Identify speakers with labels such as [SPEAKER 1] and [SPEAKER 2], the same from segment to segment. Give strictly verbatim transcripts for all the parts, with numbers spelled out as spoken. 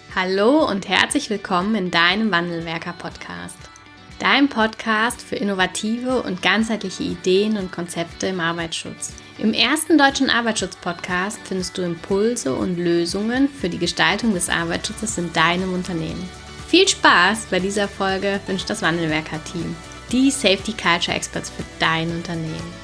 [SPEAKER 1] Hallo und herzlich willkommen in deinem Wandelwerker-Podcast. Dein Podcast für innovative und ganzheitliche Ideen und Konzepte im Arbeitsschutz. Im ersten deutschen Arbeitsschutz-Podcast findest du Impulse und Lösungen für die Gestaltung des Arbeitsschutzes in deinem Unternehmen. Viel Spaß bei dieser Folge wünscht das Wandelwerker-Team, die Safety Culture Experts für dein Unternehmen.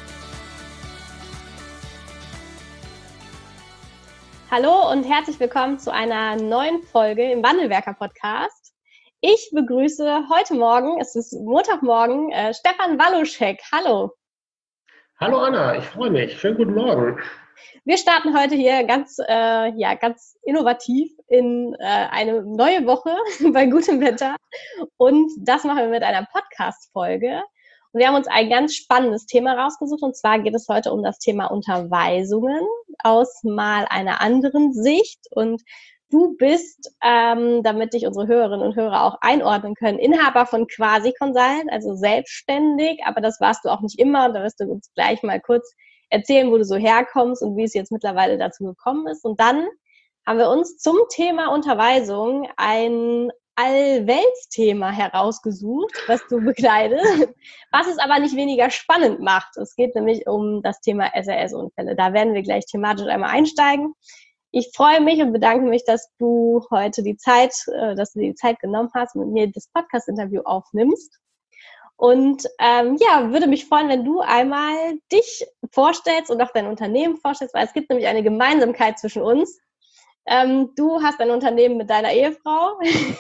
[SPEAKER 1] Hallo und herzlich willkommen zu einer neuen Folge im Wandelwerker-Podcast. Ich begrüße heute Morgen, es ist Montagmorgen, äh, Stefan Waluschek. Hallo.
[SPEAKER 2] Hallo Anna, ich freue mich. Schönen guten Morgen.
[SPEAKER 1] Wir starten heute hier ganz, äh, ja, ganz innovativ in äh, eine neue Woche bei gutem Wetter. Und das machen wir mit einer Podcast-Folge. Und wir haben uns ein ganz spannendes Thema rausgesucht. Und zwar geht es heute um das Thema Unterweisungen aus mal einer anderen Sicht. Und du bist, ähm, damit dich unsere Hörerinnen und Hörer auch einordnen können, Inhaber von Quasi Consult, also selbstständig. Aber das warst du auch nicht immer. Da wirst du uns gleich mal kurz erzählen, wo du so herkommst und wie es jetzt mittlerweile dazu gekommen ist. Und dann haben wir uns zum Thema Unterweisung ein Allweltsthema herausgesucht, was du bekleidest, was es aber nicht weniger spannend macht. Es geht nämlich um das Thema S R S-Unfälle. Da werden wir gleich thematisch einmal einsteigen. Ich freue mich und bedanke mich, dass du heute die Zeit, dass du dir die Zeit genommen hast und mit mir das Podcast-Interview aufnimmst. Und ähm, ja, würde mich freuen, wenn du einmal dich vorstellst und auch dein Unternehmen vorstellst, weil es gibt nämlich eine Gemeinsamkeit zwischen uns. Ähm, du hast ein Unternehmen mit deiner Ehefrau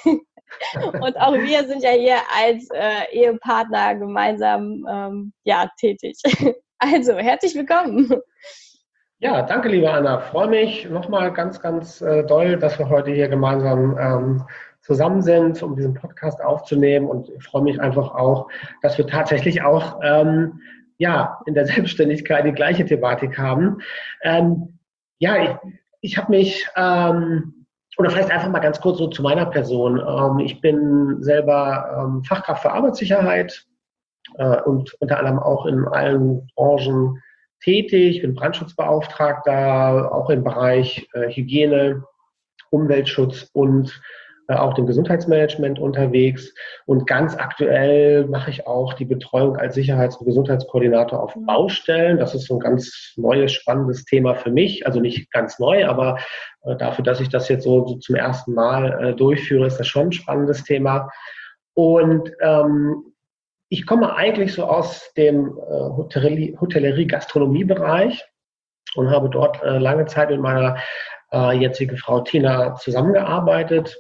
[SPEAKER 1] und auch wir sind ja hier als äh, Ehepartner gemeinsam ähm, ja, tätig. Also, herzlich willkommen.
[SPEAKER 2] Ja, danke, liebe Anna. Freue mich nochmal ganz, ganz äh, doll, dass wir heute hier gemeinsam ähm, zusammen sind, um diesen Podcast aufzunehmen. Und ich freue mich einfach auch, dass wir tatsächlich auch ähm, ja, in der Selbstständigkeit die gleiche Thematik haben. Ähm, ja, ich Ich habe mich, ähm, oder vielleicht einfach mal ganz kurz so zu meiner Person. Ähm, ich bin selber ähm, Fachkraft für Arbeitssicherheit äh, und unter anderem auch in allen Branchen tätig. Ich bin Brandschutzbeauftragter, auch im Bereich äh, Hygiene, Umweltschutz und äh, auch dem Gesundheitsmanagement unterwegs. Und ganz aktuell mache ich auch die Betreuung als Sicherheits- und Gesundheitskoordinator auf Baustellen. Das ist so ein ganz neues, spannendes Thema für mich. Also nicht ganz neu, aber äh, dafür, dass ich das jetzt so, so zum ersten Mal äh, durchführe, ist das schon ein spannendes Thema. Und ähm, ich komme eigentlich so aus dem äh, Hotellerie, Hotellerie-Gastronomie-Bereich und habe dort äh, lange Zeit mit meiner äh, jetzigen Frau Tina zusammengearbeitet.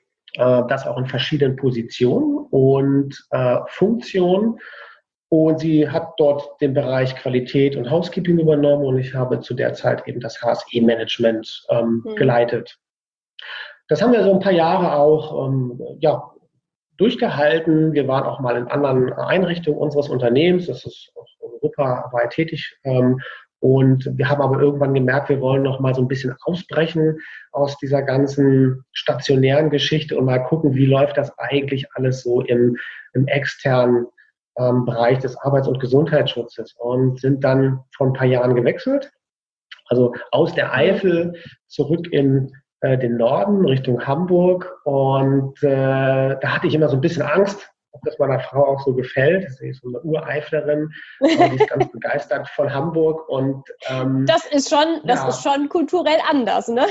[SPEAKER 2] Das auch in verschiedenen Positionen und äh, Funktionen. Und sie hat dort den Bereich Qualität und Housekeeping übernommen und ich habe zu der Zeit eben das H S E-Management ähm, mhm. geleitet. Das haben wir so ein paar Jahre auch ähm, ja, durchgehalten. Wir waren auch mal in anderen Einrichtungen unseres Unternehmens. Das ist auch europaweit tätig. Ähm, Und wir haben aber irgendwann gemerkt, wir wollen noch mal so ein bisschen ausbrechen aus dieser ganzen stationären Geschichte und mal gucken, wie läuft das eigentlich alles so im, im externen ähm, Bereich des Arbeits- und Gesundheitsschutzes und sind dann vor ein paar Jahren gewechselt. Also aus der Eifel zurück in äh, den Norden Richtung Hamburg und äh, da hatte ich immer so ein bisschen Angst, ob das meiner Frau auch so gefällt. Sie ist so eine Ureiflerin, aber die ist ganz begeistert von Hamburg. Und, ähm,
[SPEAKER 1] das ist schon, das ja. ist schon kulturell anders, ne?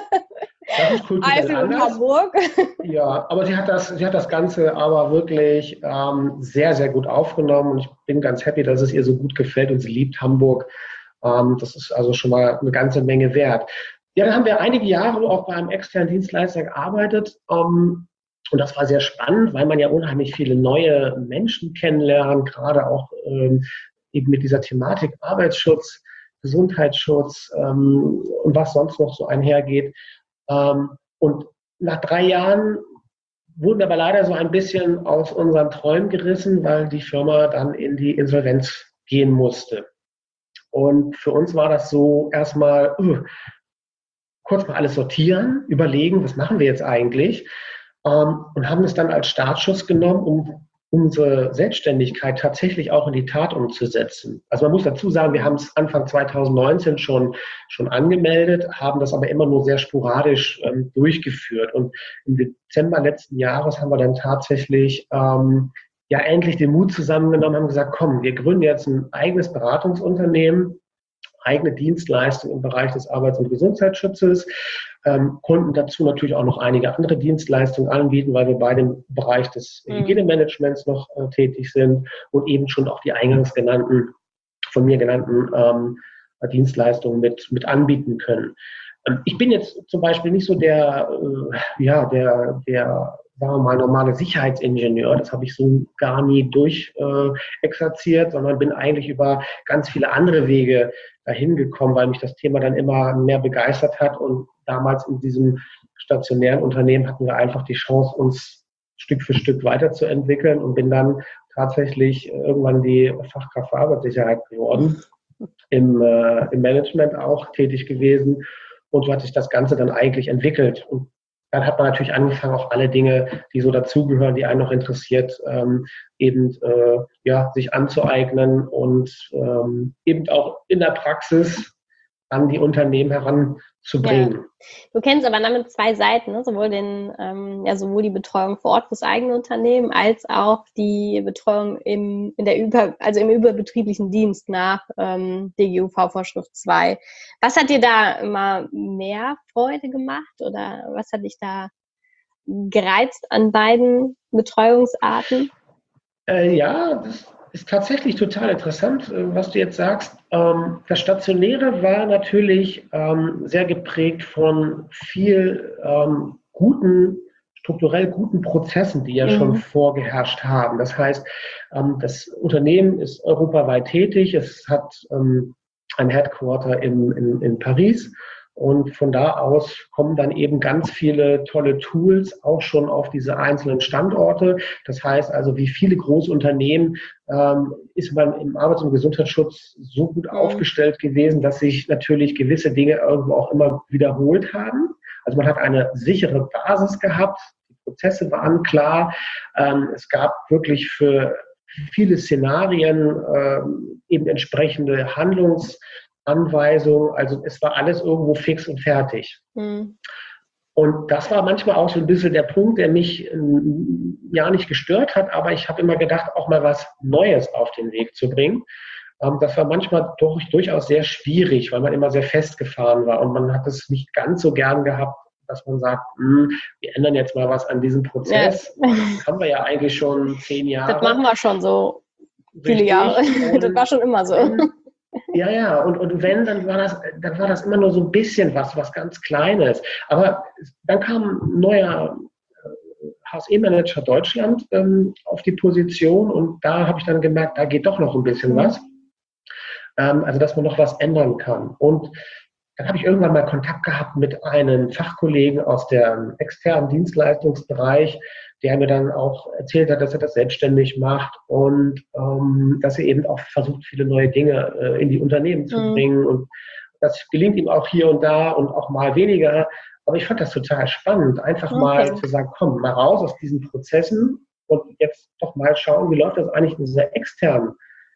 [SPEAKER 2] Das ist kulturell
[SPEAKER 1] Eifel
[SPEAKER 2] anders.
[SPEAKER 1] Und Hamburg.
[SPEAKER 2] Ja, aber sie hat das, sie hat das Ganze aber wirklich ähm, sehr, sehr gut aufgenommen und ich bin ganz happy, dass es ihr so gut gefällt und sie liebt Hamburg. Ähm, das ist also schon mal eine ganze Menge wert. Ja, dann haben wir einige Jahre auch bei einem externen Dienstleister gearbeitet. Ähm, Und das war sehr spannend, weil man ja unheimlich viele neue Menschen kennenlernt, gerade auch ähm, eben mit dieser Thematik Arbeitsschutz, Gesundheitsschutz ähm, und was sonst noch so einhergeht. Ähm, und nach drei Jahren wurden wir aber leider so ein bisschen aus unseren Träumen gerissen, weil die Firma dann in die Insolvenz gehen musste. Und für uns war das so erstmal uh, kurz mal alles sortieren, überlegen, was machen wir jetzt eigentlich? Um, und haben es dann als Startschuss genommen, um unsere Selbstständigkeit tatsächlich auch in die Tat umzusetzen. Also man muss dazu sagen, wir haben es Anfang zweitausendneunzehn schon, schon angemeldet, haben das aber immer nur sehr sporadisch ähm, durchgeführt. Und im Dezember letzten Jahres haben wir dann tatsächlich ähm, ja endlich den Mut zusammengenommen, haben gesagt, komm, wir gründen jetzt ein eigenes Beratungsunternehmen, eigene Dienstleistung im Bereich des Arbeits- und Gesundheitsschutzes, ähm, konnten dazu natürlich auch noch einige andere Dienstleistungen anbieten, weil wir beide im Bereich des
[SPEAKER 1] Mhm.
[SPEAKER 2] Hygienemanagements noch äh, tätig sind und eben schon auch die eingangs genannten, von mir genannten ähm, Dienstleistungen mit, mit anbieten können. Ähm, ich bin jetzt zum Beispiel nicht so der, äh, ja, der, der, sagen wir mal, normale Sicherheitsingenieur. Das habe ich so gar nie durch äh, exerziert, sondern bin eigentlich über ganz viele andere Wege dahin gekommen, weil mich das Thema dann immer mehr begeistert hat. Und damals in diesem stationären Unternehmen hatten wir einfach die Chance, uns Stück für Stück weiterzuentwickeln und bin dann tatsächlich irgendwann die Fachkraft für Arbeitssicherheit geworden, im, äh, im Management auch tätig gewesen. Und so hat sich das Ganze dann eigentlich entwickelt. Und dann hat man natürlich angefangen, auch alle Dinge, die so dazugehören, die einen noch interessiert, ähm, eben äh, ja, sich anzueignen und ähm, eben auch in der Praxis an die Unternehmen heranzubringen.
[SPEAKER 1] Ja. Du kennst aber damit zwei Seiten, ne? Sowohl den, ähm, ja, sowohl die Betreuung vor Ort fürs eigene Unternehmen als auch die Betreuung im, in der über, also im überbetrieblichen Dienst nach ähm, D G U V-Vorschrift zwei. Was hat dir da immer mehr Freude gemacht oder was hat dich da gereizt an beiden Betreuungsarten?
[SPEAKER 2] Äh, ja, das ist tatsächlich total interessant, äh, was du jetzt sagst. Ähm, das Stationäre war natürlich ähm, sehr geprägt von viel ähm, guten, strukturell guten Prozessen, die ja mhm. schon vorgeherrscht haben. Das heißt, ähm, das Unternehmen ist europaweit tätig. Es hat ähm, ein Headquarter in, in, in Paris. Und von da aus kommen dann eben ganz viele tolle Tools auch schon auf diese einzelnen Standorte. Das heißt also, wie viele große Unternehmen ähm, ist man im Arbeits- und Gesundheitsschutz so gut mhm. aufgestellt gewesen, dass sich natürlich gewisse Dinge irgendwo auch immer wiederholt haben. Also man hat eine sichere Basis gehabt, die Prozesse waren klar. Ähm, es gab wirklich für viele Szenarien ähm, eben entsprechende Handlungs- Anweisung, also es war alles irgendwo fix und fertig. Mhm. Und das war manchmal auch so ein bisschen der Punkt, der mich ähm, ja nicht gestört hat, aber ich habe immer gedacht, auch mal was Neues auf den Weg zu bringen. Ähm, das war manchmal durch, durchaus sehr schwierig, weil man immer sehr festgefahren war und man hat es nicht ganz so gern gehabt, dass man sagt, wir ändern jetzt mal was an diesem Prozess. Ja. Das haben wir ja eigentlich schon zehn Jahre.
[SPEAKER 1] Das machen wir schon so viele Richtig. Jahre. Das war schon immer so.
[SPEAKER 2] Wenn, Ja, ja, und, und wenn, dann war das, dann war das immer nur so ein bisschen was, was ganz Kleines. Aber dann kam ein neuer H S E-Manager Deutschland ähm, auf die Position und da habe ich dann gemerkt, da geht doch noch ein bisschen was. Ähm, also, dass man noch was ändern kann. Und dann habe ich irgendwann mal Kontakt gehabt mit einem Fachkollegen aus dem externen Dienstleistungsbereich, der mir dann auch erzählt hat, dass er das selbstständig macht und ähm, dass er eben auch versucht, viele neue Dinge äh, in die Unternehmen zu mhm. bringen. Und das gelingt ihm auch hier und da und auch mal weniger. Aber ich fand das total spannend, einfach okay. mal zu sagen, komm, mal raus aus diesen Prozessen und jetzt doch mal schauen, wie läuft das eigentlich in dieser externen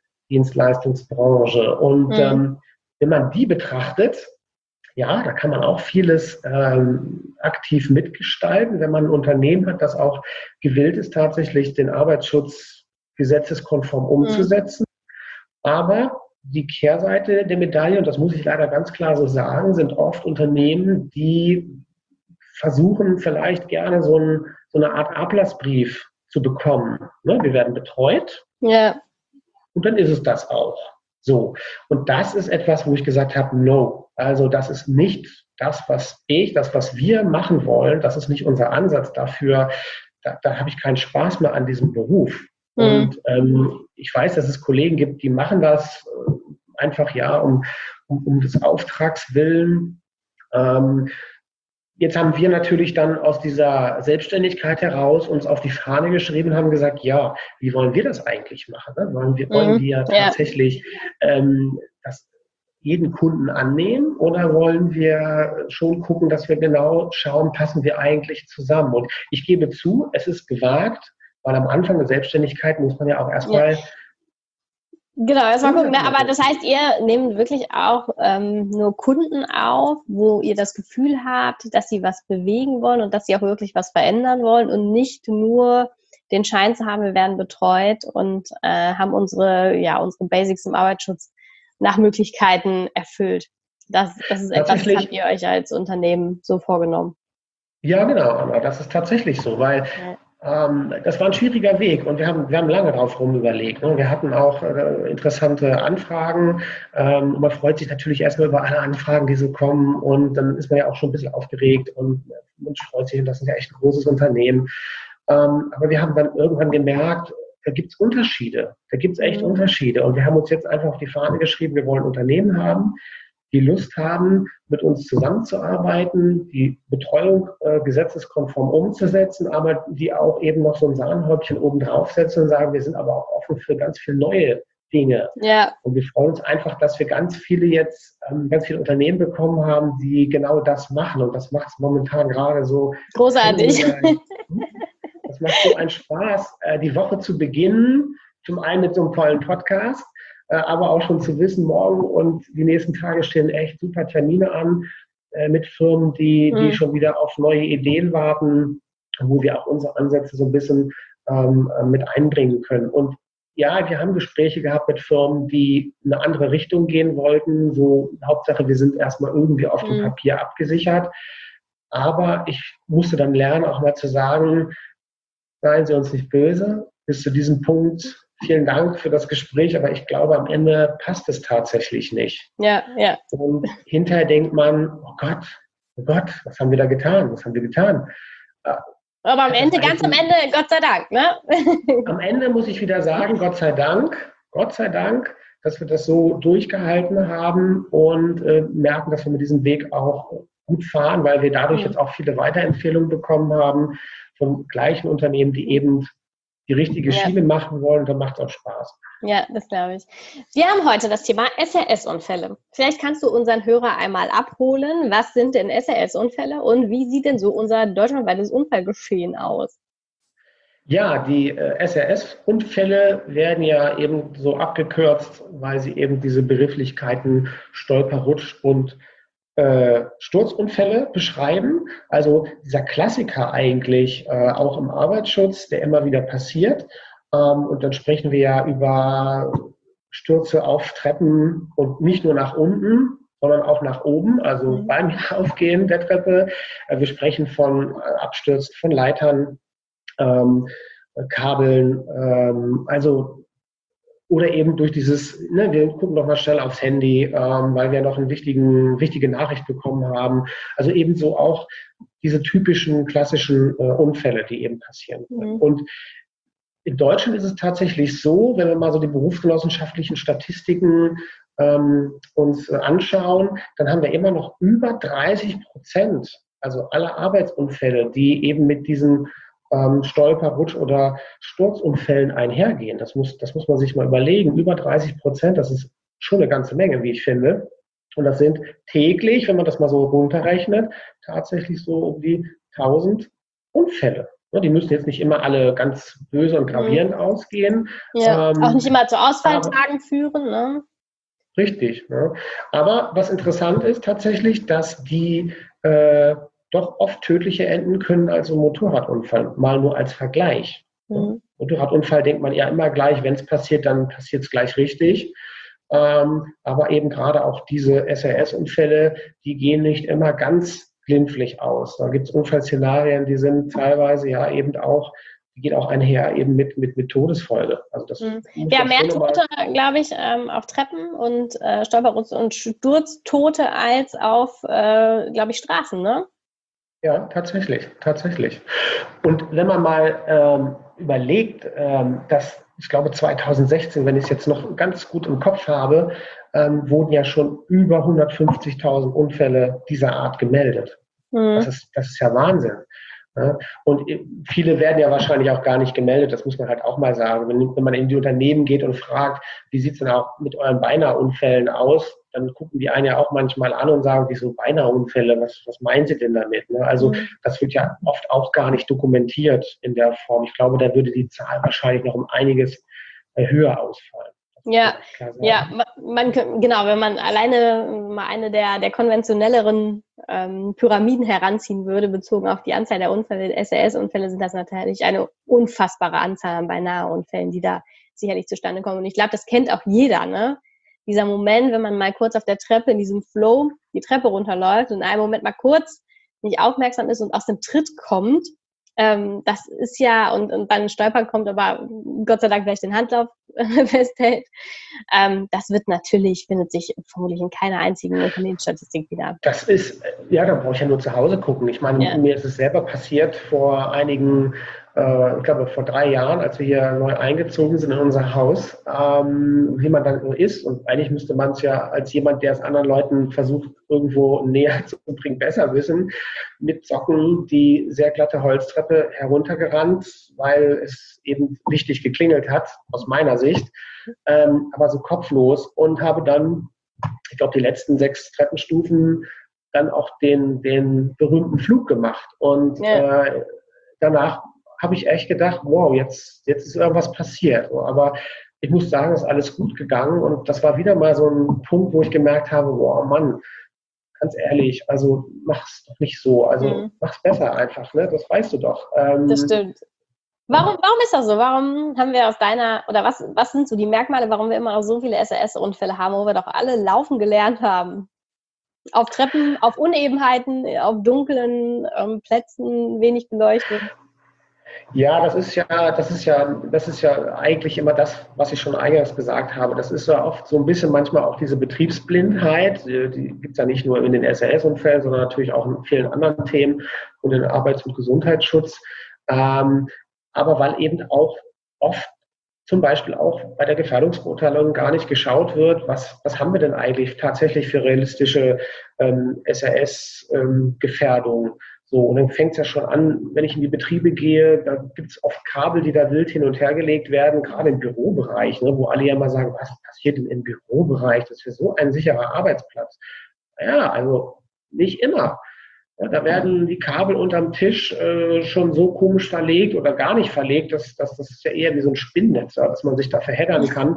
[SPEAKER 2] Dienstleistungsbranche. Und mhm. ähm, wenn man die betrachtet, ja, da kann man auch vieles ähm, aktiv mitgestalten, wenn man ein Unternehmen hat, das auch gewillt ist, tatsächlich den Arbeitsschutz gesetzeskonform umzusetzen. Mhm. Aber die Kehrseite der Medaille, und das muss ich leider ganz klar so sagen, sind oft Unternehmen, die versuchen vielleicht gerne so, ein, so eine Art Ablassbrief zu bekommen. Ne? Wir werden betreut.
[SPEAKER 1] Ja.
[SPEAKER 2] Und dann ist es das auch. So. Und das ist etwas, wo ich gesagt habe, no. Also das ist nicht das, was ich, das, was wir machen wollen. Das ist nicht unser Ansatz dafür. Da, da habe ich keinen Spaß mehr an diesem Beruf. Mhm. Und ähm, ich weiß, dass es Kollegen gibt, die machen das äh, einfach ja um, um, um des Auftrags willen. Ähm, Jetzt haben wir natürlich dann aus dieser Selbstständigkeit heraus uns auf die Fahne geschrieben und haben gesagt, ja, wie wollen wir das eigentlich machen? Ne? Wollen wir, wollen wir ja. tatsächlich ähm, das jeden Kunden annehmen oder wollen wir schon gucken, dass wir genau schauen, passen wir eigentlich zusammen? Und ich gebe zu, es ist gewagt, Weil am Anfang der Selbstständigkeit muss man ja auch erstmal...
[SPEAKER 1] Ja. Genau, erstmal gucken. Ne? Aber das heißt, ihr nehmt wirklich auch ähm, nur Kunden auf, wo ihr das Gefühl habt, dass sie was bewegen wollen und dass sie auch wirklich was verändern wollen und nicht nur den Schein zu haben, wir werden betreut und äh, haben unsere, ja, unsere Basics im Arbeitsschutz nach Möglichkeiten erfüllt. Das, das ist etwas, das habt ihr euch als Unternehmen so vorgenommen.
[SPEAKER 2] Ja, genau, Anna, das ist tatsächlich so, weil ja. ähm, das war ein schwieriger Weg und wir haben, wir haben lange drauf rumüberlegt. Ne? Wir hatten auch äh, interessante Anfragen ähm, und man freut sich natürlich erstmal über alle Anfragen, die so kommen und dann ist man ja auch schon ein bisschen aufgeregt und man freut sich, und das ist ja echt ein großes Unternehmen. Ähm, aber wir haben dann irgendwann gemerkt, da gibt es Unterschiede, da gibt es echt mhm. Unterschiede und wir haben uns jetzt einfach auf die Fahne geschrieben, wir wollen Unternehmen haben, die Lust haben, mit uns zusammenzuarbeiten, die Betreuung äh, gesetzeskonform umzusetzen, aber die auch eben noch so ein Sahnehäubchen oben draufsetzen und sagen, wir sind aber auch offen für ganz viele neue Dinge. Ja. Und wir freuen uns einfach, dass wir ganz viele jetzt, ähm, ganz viele Unternehmen bekommen haben, die genau das machen. Und das macht es momentan gerade so
[SPEAKER 1] großartig.
[SPEAKER 2] Das macht so einen Spaß, äh, die Woche zu beginnen, zum einen mit so einem tollen Podcast, aber auch schon zu wissen, morgen und die nächsten Tage stehen echt super Termine an äh, mit Firmen, die, die mhm. schon wieder auf neue Ideen warten, wo wir auch unsere Ansätze so ein bisschen ähm, mit einbringen können. Und ja, wir haben Gespräche gehabt mit Firmen, die in eine andere Richtung gehen wollten. So, Hauptsache, wir sind erstmal irgendwie auf dem mhm. Papier abgesichert. Aber ich musste dann lernen, auch mal zu sagen, seien Sie uns nicht böse, bis zu diesem Punkt. Vielen Dank für das Gespräch, aber ich glaube, am Ende passt es tatsächlich nicht.
[SPEAKER 1] Ja, ja.
[SPEAKER 2] Und hinterher denkt man, oh Gott, oh Gott, was haben wir da getan? Was haben wir getan?
[SPEAKER 1] Aber am Ende, ganz am Ende, Gott sei Dank, ne?
[SPEAKER 2] Am Ende muss ich wieder sagen, Gott sei Dank, Gott sei Dank, dass wir das so durchgehalten haben und äh, merken, dass wir mit diesem Weg auch gut fahren, weil wir dadurch mhm. jetzt auch viele Weiterempfehlungen bekommen haben von gleichen Unternehmen, die eben die richtige ja. Schiene machen wollen, dann macht es auch Spaß.
[SPEAKER 1] Ja, das glaube ich. Wir haben heute das Thema S R S-Unfälle. Vielleicht kannst du unseren Hörer einmal abholen. Was sind denn S R S-Unfälle und wie sieht denn so unser deutschlandweites Unfallgeschehen aus?
[SPEAKER 2] Ja, die äh, S R S-Unfälle werden ja eben so abgekürzt, weil sie eben diese Begrifflichkeiten Stolper, Rutsch und Äh, Sturzunfälle beschreiben, also dieser Klassiker eigentlich äh, auch im Arbeitsschutz, der immer wieder passiert. Ähm, und dann sprechen wir ja über Stürze auf Treppen und nicht nur nach unten, sondern auch nach oben, also mhm. beim Aufgehen der Treppe. Äh, wir sprechen von äh, Abstürzen von Leitern, ähm, Kabeln, ähm, also oder eben durch dieses, ne, wir gucken noch mal schnell aufs Handy, ähm, weil wir noch eine wichtigen, wichtige Nachricht bekommen haben. Also ebenso auch diese typischen klassischen äh, Unfälle, die eben passieren können. Mhm. Und in Deutschland ist es tatsächlich so, wenn wir mal so die berufsgenossenschaftlichen Statistiken ähm, uns äh, anschauen, dann haben wir immer noch über dreißig Prozent, also aller Arbeitsunfälle, die eben mit diesen Stolper-, Rutsch- oder Sturzunfällen einhergehen. Das muss, das muss man sich mal überlegen. Über dreißig Prozent, das ist schon eine ganze Menge, wie ich finde. Und das sind täglich, wenn man das mal so runterrechnet, tatsächlich so um die tausend Unfälle. Die müssen jetzt nicht immer alle ganz böse und gravierend mhm. ausgehen.
[SPEAKER 1] Ja, ähm, auch nicht immer zu Ausfalltagen führen. Ne?
[SPEAKER 2] Richtig. Ne? Aber was interessant ist tatsächlich, dass die äh, doch oft tödlicher enden können als ein Motorradunfall, mal nur als Vergleich. Mhm. Motorradunfall denkt man ja immer gleich, wenn es passiert, dann passiert es gleich richtig. Ähm, aber eben gerade auch diese S R S-Unfälle, die gehen nicht immer ganz glimpflich aus. Da gibt es Unfallszenarien, die sind teilweise ja eben auch, die gehen auch einher eben mit, mit, mit Todesfolge. Also das
[SPEAKER 1] mhm. Wir haben mehr Tote, glaube ich, ähm, auf Treppen und äh, Stolper- und Sturztote als auf, äh, glaube ich, Straßen, ne?
[SPEAKER 2] Ja, tatsächlich, tatsächlich. Und wenn man mal ähm, überlegt, ähm, dass, ich glaube zweitausendsechzehn, wenn ich es jetzt noch ganz gut im Kopf habe, ähm, wurden ja schon über hundertfünfzigtausend Unfälle dieser Art gemeldet. Mhm. Das ist, das ist ja Wahnsinn. Ja? Und viele werden ja wahrscheinlich auch gar nicht gemeldet, das muss man halt auch mal sagen. Wenn, wenn man in die Unternehmen geht und fragt, wie sieht es denn auch mit euren Beinahe-Unfällen aus, dann gucken die einen ja auch manchmal an und sagen, wieso Beinahe-Unfälle, was, was meinen Sie denn damit? Ne? Also
[SPEAKER 1] Mhm.
[SPEAKER 2] das wird ja oft auch gar nicht dokumentiert in der Form. Ich glaube, da würde die Zahl wahrscheinlich noch um einiges äh, höher ausfallen.
[SPEAKER 1] Ja, ja, man, genau, wenn man alleine mal eine der, der konventionelleren ähm, Pyramiden heranziehen würde, bezogen auf die Anzahl der Unfälle, S R S-Unfälle, sind das natürlich eine unfassbare Anzahl an Beinahe-Unfällen, die da sicherlich zustande kommen. Und ich glaube, das kennt auch jeder, ne? Dieser Moment, wenn man mal kurz auf der Treppe in diesem Flow die Treppe runterläuft und in einem Moment mal kurz nicht aufmerksam ist und aus dem Tritt kommt. Ähm, das ist ja, und, und dann Stolpern kommt, aber Gott sei Dank vielleicht den Handlauf festhält. Ähm, das wird natürlich, findet sich vermutlich in keiner einzigen Unternehmensstatistik wieder.
[SPEAKER 2] Das ist, ja, da brauche ich ja nur zu Hause gucken. Ich meine, ja. Mir ist es selber passiert vor einigen, äh, ich glaube vor drei Jahren, als wir hier neu eingezogen sind in unser Haus, ähm, wie man dann so ist. Und eigentlich müsste man es ja als jemand, der es anderen Leuten versucht, irgendwo näher zu bringen, besser wissen, mit Socken die sehr glatte Holztreppe heruntergerannt, weil es eben richtig geklingelt hat, aus meiner Sicht, ähm, aber so kopflos, und habe dann, ich glaube, die letzten sechs Treppenstufen dann auch den, den berühmten Flug gemacht. Und ja. äh, danach habe ich echt gedacht, wow, jetzt, jetzt ist irgendwas passiert. Aber ich muss sagen, es ist alles gut gegangen. Und das war wieder mal so ein Punkt, wo ich gemerkt habe, wow, Mann, ganz ehrlich, also mach's doch nicht so. Also mhm. mach's besser einfach, ne? Das weißt du doch. Ähm,
[SPEAKER 1] das stimmt. Warum, warum ist das so? Warum haben wir aus deiner, oder was, was sind so die Merkmale, warum wir immer noch so viele S R S-Unfälle haben, wo wir doch alle laufen gelernt haben? Auf Treppen, auf Unebenheiten, auf dunklen ähm, Plätzen, wenig beleuchtet.
[SPEAKER 2] Ja, das ist ja, das ist ja, das ist ja eigentlich immer das, was ich schon eingangs gesagt habe. Das ist ja oft so ein bisschen manchmal auch diese Betriebsblindheit. Die, die gibt es ja nicht nur in den S R S-Unfällen, sondern natürlich auch in vielen anderen Themen und in Arbeits- und Gesundheitsschutz. Ähm, aber weil eben auch oft zum Beispiel auch bei der Gefährdungsbeurteilung gar nicht geschaut wird, was, was haben wir denn eigentlich tatsächlich für realistische ähm, S R S-Gefährdungen. Ähm, so, und dann fängt es ja schon an, wenn ich in die Betriebe gehe, da gibt es oft Kabel, die da wild hin und her gelegt werden, gerade im Bürobereich, ne, wo alle ja mal sagen, was passiert denn im Bürobereich? Das ist so ein sicherer Arbeitsplatz. Ja, also nicht immer. Ja, da werden die Kabel unterm Tisch äh, schon so komisch verlegt oder gar nicht verlegt, dass, dass das ist ja eher wie so ein Spinnnetz, ja, dass man sich da verheddern kann.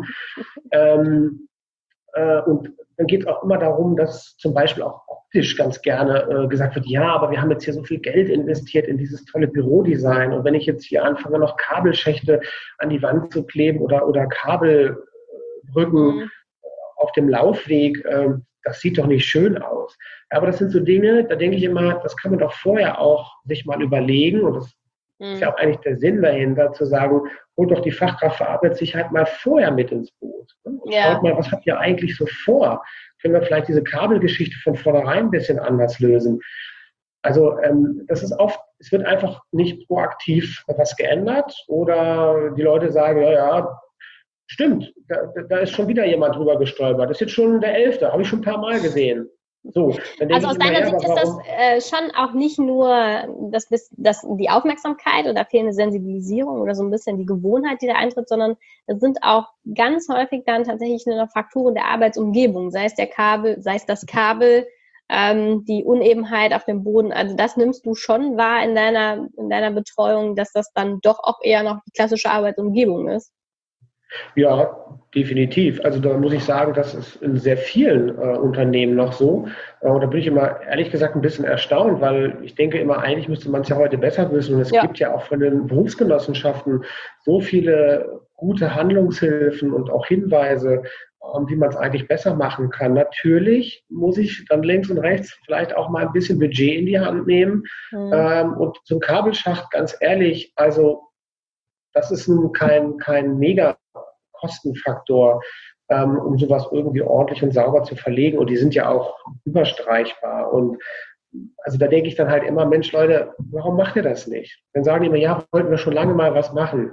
[SPEAKER 2] Ähm, äh, und dann geht es auch immer darum, dass zum Beispiel auch optisch ganz gerne äh, gesagt wird, ja, aber wir haben jetzt hier so viel Geld investiert in dieses tolle Bürodesign, und wenn ich jetzt hier anfange, noch Kabelschächte an die Wand zu kleben oder, oder Kabelbrücken mhm. auf dem Laufweg, äh, das sieht doch nicht schön aus. Aber das sind so Dinge, da denke ich immer, das kann man doch vorher auch sich mal überlegen, und das mhm. ist ja auch eigentlich der Sinn dahinter, zu sagen, holt doch die Fachkraft für Arbeitssicherheit mal vorher mit ins Boot. Und ja. Schaut mal, was habt ihr eigentlich so vor? Können wir vielleicht diese Kabelgeschichte von vornherein ein bisschen anders lösen? Also ähm, das ist oft, es wird einfach nicht proaktiv was geändert, oder die Leute sagen, ja, ja, stimmt, da, da ist schon wieder jemand drüber gestolpert. Das ist jetzt schon der Elfte, habe ich schon ein paar Mal gesehen. So, dann
[SPEAKER 1] also aus deiner Sicht ist das äh, schon auch nicht nur das, das, die Aufmerksamkeit oder fehlende Sensibilisierung oder so ein bisschen die Gewohnheit, die da eintritt, sondern es sind auch ganz häufig dann tatsächlich nur Faktoren der Arbeitsumgebung, sei es der Kabel, sei es das Kabel, ähm, die Unebenheit auf dem Boden. Also das nimmst du schon wahr in deiner, in deiner Betreuung, dass das dann doch auch eher noch die klassische Arbeitsumgebung ist.
[SPEAKER 2] Ja, definitiv. Also da muss ich sagen, das ist in sehr vielen äh, Unternehmen noch so. Äh, und da bin ich immer ehrlich gesagt ein bisschen erstaunt, weil ich denke immer, eigentlich müsste man es ja heute besser wissen. Und es ja. gibt ja auch von den Berufsgenossenschaften so viele gute Handlungshilfen und auch Hinweise, ähm, wie man es eigentlich besser machen kann. Natürlich muss ich dann links und rechts vielleicht auch mal ein bisschen Budget in die Hand nehmen. Mhm. Ähm, und zum Kabelschacht, ganz ehrlich, also das ist nun kein, kein mega Kostenfaktor, ähm, um sowas irgendwie ordentlich und sauber zu verlegen. Und die sind ja auch überstreichbar. Und also da denke ich dann halt immer, Mensch, Leute, warum macht ihr das nicht? Dann sagen die immer, ja, wollten wir schon lange mal was machen.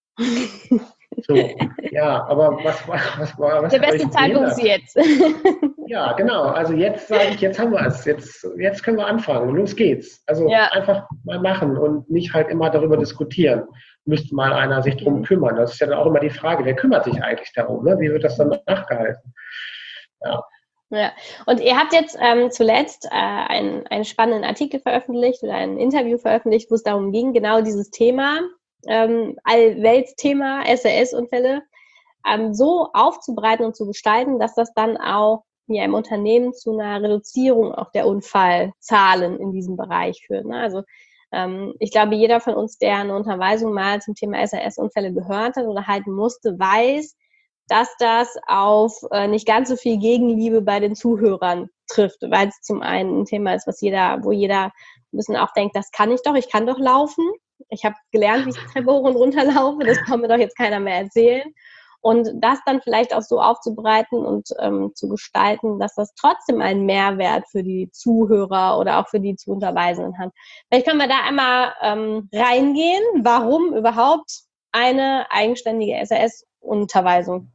[SPEAKER 2] So, ja, aber was war was, was, was
[SPEAKER 1] der beste Zeitpunkt ist jetzt.
[SPEAKER 2] Ja, genau. Also jetzt sage ich, jetzt haben wir es. Jetzt, jetzt können wir anfangen. Los geht's. Also ja. einfach mal machen und nicht halt immer darüber diskutieren. Müsste mal einer sich drum kümmern. Das ist ja dann auch immer die Frage, wer kümmert sich eigentlich darum? Ne? Wie wird das dann nachgehalten? Ja.
[SPEAKER 1] Ja, und ihr habt jetzt ähm, zuletzt äh, einen, einen spannenden Artikel veröffentlicht oder ein Interview veröffentlicht, wo es darum ging, genau dieses Thema, ähm, Allweltsthema S R S-Unfälle, ähm, so aufzubereiten und zu gestalten, dass das dann auch ja, im Unternehmen zu einer Reduzierung auch der Unfallzahlen in diesem Bereich führt. Ne? Also ähm, ich glaube, jeder von uns, der eine Unterweisung mal zum Thema S R S-Unfälle gehört hat oder halten musste, weiß, dass das auf äh, nicht ganz so viel Gegenliebe bei den Zuhörern trifft, weil es zum einen ein Thema ist, was jeder, wo jeder ein bisschen auch denkt, das kann ich doch, ich kann doch laufen. Ich habe gelernt, wie ich die Treppe hoch und runter laufe, das kann mir doch jetzt keiner mehr erzählen. Und das dann vielleicht auch so aufzubereiten und ähm, zu gestalten, dass das trotzdem einen Mehrwert für die Zuhörer oder auch für die zu Unterweisenden hat. Vielleicht können wir da einmal ähm, reingehen, warum überhaupt eine eigenständige S R S-Unterweisung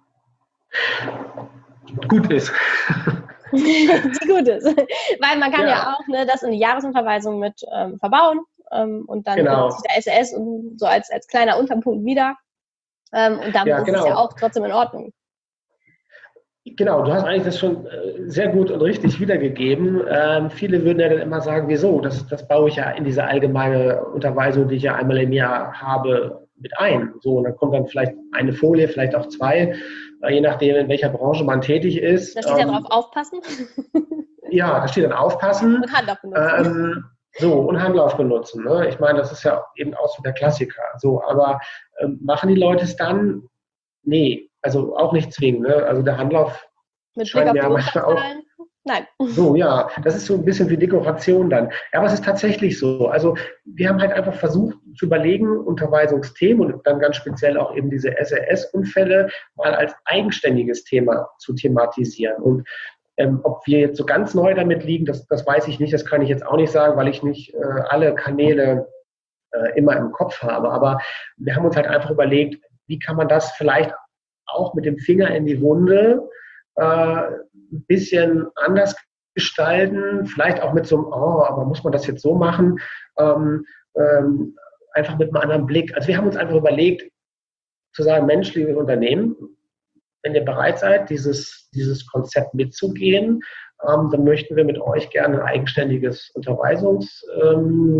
[SPEAKER 2] gut ist.
[SPEAKER 1] die gut ist. Weil man kann ja, ja auch ne, das in die Jahresunterweisung mit ähm, verbauen ähm, und dann
[SPEAKER 2] genau.
[SPEAKER 1] findet sich der S R S und so als, als kleiner Unterpunkt wieder. Ähm, und damit ja, genau. ist es ja auch trotzdem in Ordnung.
[SPEAKER 2] Genau, du hast eigentlich das schon sehr gut und richtig wiedergegeben. Ähm, viele würden ja dann immer sagen, wieso? Das, das baue ich ja in diese allgemeine Unterweisung, die ich ja einmal im Jahr habe, mit ein. So, und dann kommt dann vielleicht eine Folie, vielleicht auch zwei, je nachdem, in welcher Branche man tätig ist.
[SPEAKER 1] Da steht ja ähm, drauf aufpassen.
[SPEAKER 2] Ja, da steht dann aufpassen.
[SPEAKER 1] Und Handlauf benutzen.
[SPEAKER 2] Ähm, so, und Handlauf benutzen. Ne? Ich meine, das ist ja eben auch so der Klassiker. So, aber ähm, machen die Leute es dann? Nee, also auch nicht zwingend. Ne? Also der Handlauf
[SPEAKER 1] mit
[SPEAKER 2] scheint mir manchmal auch.
[SPEAKER 1] Nein.
[SPEAKER 2] So, ja, das ist so ein bisschen wie Dekoration dann. Ja, aber es ist tatsächlich so. Also wir haben halt einfach versucht zu überlegen, Unterweisungsthemen und dann ganz speziell auch eben diese S R S-Unfälle mal als eigenständiges Thema zu thematisieren. Und ähm, ob wir jetzt so ganz neu damit liegen, das, das weiß ich nicht, das kann ich jetzt auch nicht sagen, weil ich nicht äh, alle Kanäle äh, immer im Kopf habe. Aber wir haben uns halt einfach überlegt, wie kann man das vielleicht auch mit dem Finger in die Wunde äh, ein bisschen anders gestalten, vielleicht auch mit so einem, oh, aber muss man das jetzt so machen, ähm, ähm, einfach mit einem anderen Blick. Also wir haben uns einfach überlegt, zu sagen, Mensch, liebe Unternehmen, wenn ihr bereit seid, dieses, dieses Konzept mitzugehen, ähm, dann möchten wir mit euch gerne ein eigenständiges Unterweisungskonzept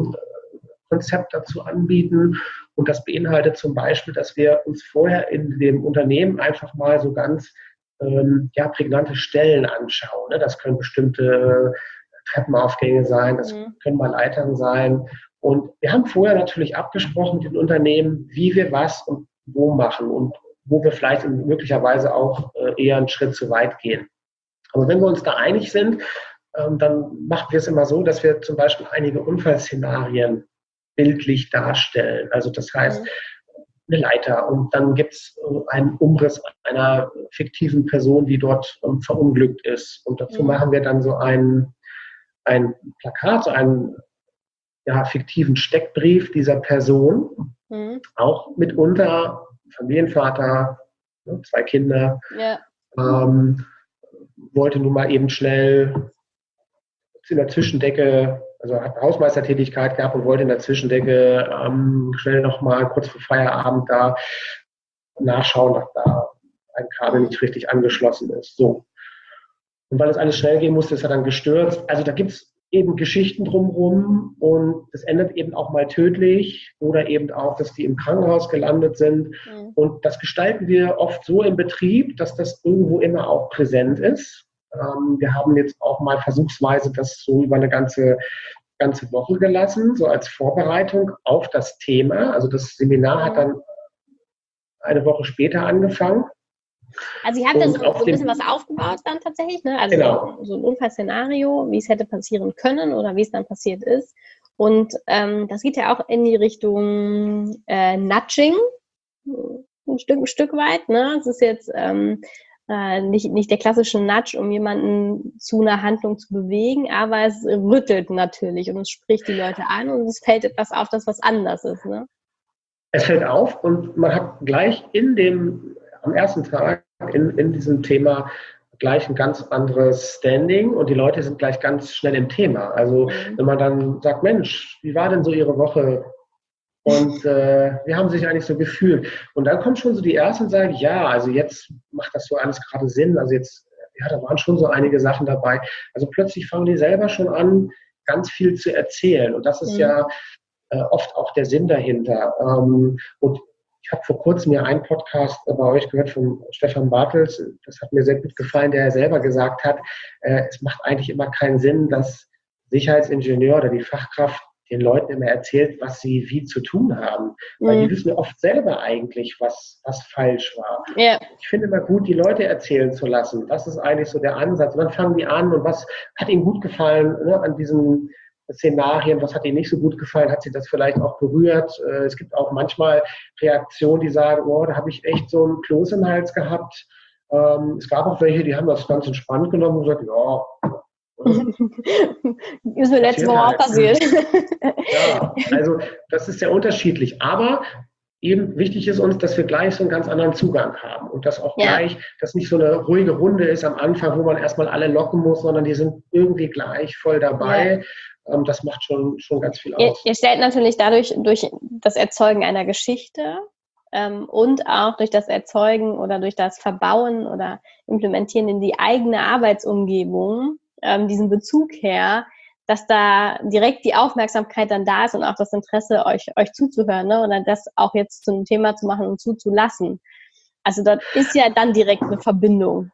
[SPEAKER 2] ähm, dazu anbieten. Und das beinhaltet zum Beispiel, dass wir uns vorher in dem Unternehmen einfach mal so ganz ähm, ja, prägnante Stellen anschauen. Ne? Das können bestimmte Treppenaufgänge sein, das mhm. können mal Leitern sein. Und wir haben vorher natürlich abgesprochen mit den Unternehmen, wie wir was und wo machen und wo wir vielleicht möglicherweise auch äh, eher einen Schritt zu weit gehen. Aber wenn wir uns da einig sind, ähm, dann machen wir es immer so, dass wir zum Beispiel einige Unfallszenarien bildlich darstellen. Also das heißt, eine Leiter und dann gibt es einen Umriss einer fiktiven Person, die dort um, verunglückt ist. Und dazu mhm. machen wir dann so ein, ein Plakat, so einen ja, fiktiven Steckbrief dieser Person, mhm. auch mitunter Familienvater, ne, zwei Kinder,
[SPEAKER 1] ja.
[SPEAKER 2] ähm, wollte nun mal eben schnell in der Zwischendecke, also hat eine Hausmeistertätigkeit gehabt und wollte in der Zwischendecke ähm, schnell nochmal kurz vor Feierabend da nachschauen, dass da ein Kabel nicht richtig angeschlossen ist. So. Und weil es alles schnell gehen musste, ist er dann gestürzt. Also da gibt es eben Geschichten drumherum und das endet eben auch mal tödlich oder eben auch, dass die im Krankenhaus gelandet sind. Mhm. Und das gestalten wir oft so im Betrieb, dass das irgendwo immer auch präsent ist. Ähm, wir haben jetzt auch mal versuchsweise das so über eine ganze, ganze Woche gelassen, so als Vorbereitung auf das Thema. Also das Seminar mhm. hat dann eine Woche später angefangen.
[SPEAKER 1] Also ihr habt da so, so ein bisschen was aufgebaut dann tatsächlich, ne? Also
[SPEAKER 2] genau.
[SPEAKER 1] so ein Unfallszenario, wie es hätte passieren können oder wie es dann passiert ist. Und ähm, das geht ja auch in die Richtung äh, Nudging, ein Stück, ein Stück weit. Ne? Es ist jetzt ähm, äh, nicht, nicht der klassische Nudge, um jemanden zu einer Handlung zu bewegen, aber es rüttelt natürlich und es spricht die Leute an und es fällt etwas auf, das was anders ist. Ne?
[SPEAKER 2] Es fällt auf und man hat gleich in dem am ersten Tag in, in diesem Thema gleich ein ganz anderes Standing und die Leute sind gleich ganz schnell im Thema. Also mhm. wenn man dann sagt, Mensch, wie war denn so Ihre Woche? Und äh, wie haben Sie sich eigentlich so gefühlt? Und dann kommen schon so die Ersten und sagen, ja, also jetzt macht das so alles gerade Sinn. Also jetzt ja, da waren schon so einige Sachen dabei. Also plötzlich fangen die selber schon an, ganz viel zu erzählen. Und das ist mhm. ja äh, oft auch der Sinn dahinter. Ähm, und ich habe vor kurzem ja einen Podcast bei euch gehört von Stefan Bartels. Das hat mir sehr gut gefallen, der selber gesagt hat, äh, es macht eigentlich immer keinen Sinn, dass Sicherheitsingenieur oder die Fachkraft den Leuten immer erzählt, was sie wie zu tun haben. Mhm. Weil die wissen oft selber eigentlich, was, was falsch war. Yeah. Ich finde immer gut, die Leute erzählen zu lassen. Das ist eigentlich so der Ansatz. Und dann fangen die an und was hat ihnen gut gefallen, ne, an diesen Szenarien, was hat ihnen nicht so gut gefallen, hat sie das vielleicht auch berührt. Es gibt auch manchmal Reaktionen, die sagen, oh, da habe ich echt so einen Kloß im Hals gehabt. Es gab auch welche, die haben das ganz entspannt genommen und gesagt, ja.
[SPEAKER 1] Ist mir letzte Woche auch passiert.
[SPEAKER 2] Ja, also das ist sehr unterschiedlich. Aber eben wichtig ist uns, dass wir gleich so einen ganz anderen Zugang haben und dass auch ja. gleich, dass nicht so eine ruhige Runde ist am Anfang, wo man erstmal alle locken muss, sondern die sind irgendwie gleich voll dabei. Ja. Das macht schon, schon ganz viel aus.
[SPEAKER 1] Ihr, ihr stellt natürlich dadurch, durch das Erzeugen einer Geschichte ähm, und auch durch das Erzeugen oder durch das Verbauen oder Implementieren in die eigene Arbeitsumgebung ähm, diesen Bezug her, dass da direkt die Aufmerksamkeit dann da ist und auch das Interesse, euch, euch zuzuhören, ne? Oder das auch jetzt zu einem Thema zu machen und zuzulassen. Also dort ist ja dann direkt eine Verbindung.